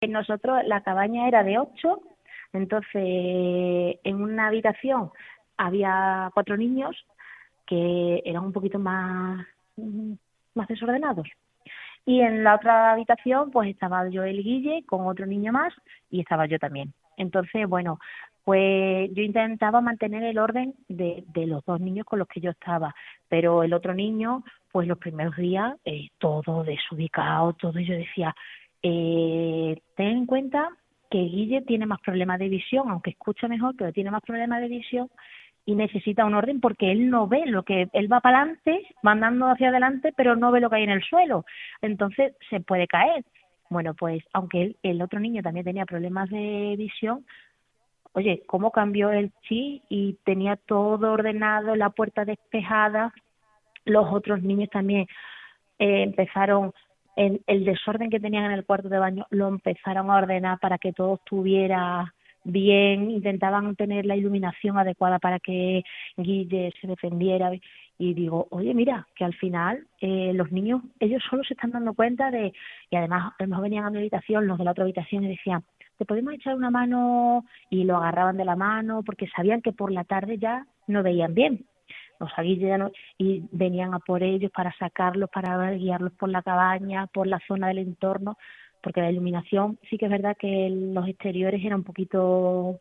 Nosotros, la cabaña era de 8, entonces en una habitación había 4 niños que eran un poquito más desordenados. Y en la otra habitación pues estaba yo, el Guille, con otro niño más, y estaba yo también. Entonces, bueno, pues yo intentaba mantener el orden de los 2 niños con los que yo estaba, pero el otro niño, pues los primeros días, todo desubicado, todo, y yo decía, ten en cuenta que Guille tiene más problemas de visión, aunque escucha mejor, pero tiene más problemas de visión y necesita un orden porque él no ve lo que él va para adelante, va andando hacia adelante, pero no ve lo que hay en el suelo, entonces se puede caer. Bueno, pues aunque el otro niño también tenía problemas de visión, oye, cómo cambió el chip y tenía todo ordenado, la puerta despejada, los otros niños también empezaron, el desorden que tenían en el cuarto de baño lo empezaron a ordenar para que todo estuviera bien, intentaban tener la iluminación adecuada para que Guille se defendiera. Y digo, oye, mira, que al final los niños, ellos solo se están dando cuenta de, y además a lo mejor venían a mi habitación, los de la otra habitación, y decían, ¿te podemos echar una mano? Y lo agarraban de la mano porque sabían que por la tarde ya no veían bien. Los Guille ya no, y venían a por ellos para sacarlos, para guiarlos por la cabaña, por la zona del entorno, porque la iluminación sí que es verdad que los exteriores era un poquito,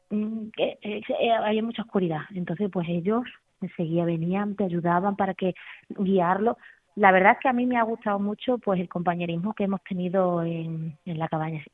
había mucha oscuridad, entonces pues ellos enseguida venían, te ayudaban para que guiarlos. La verdad es que a mí me ha gustado mucho pues el compañerismo que hemos tenido en la cabaña.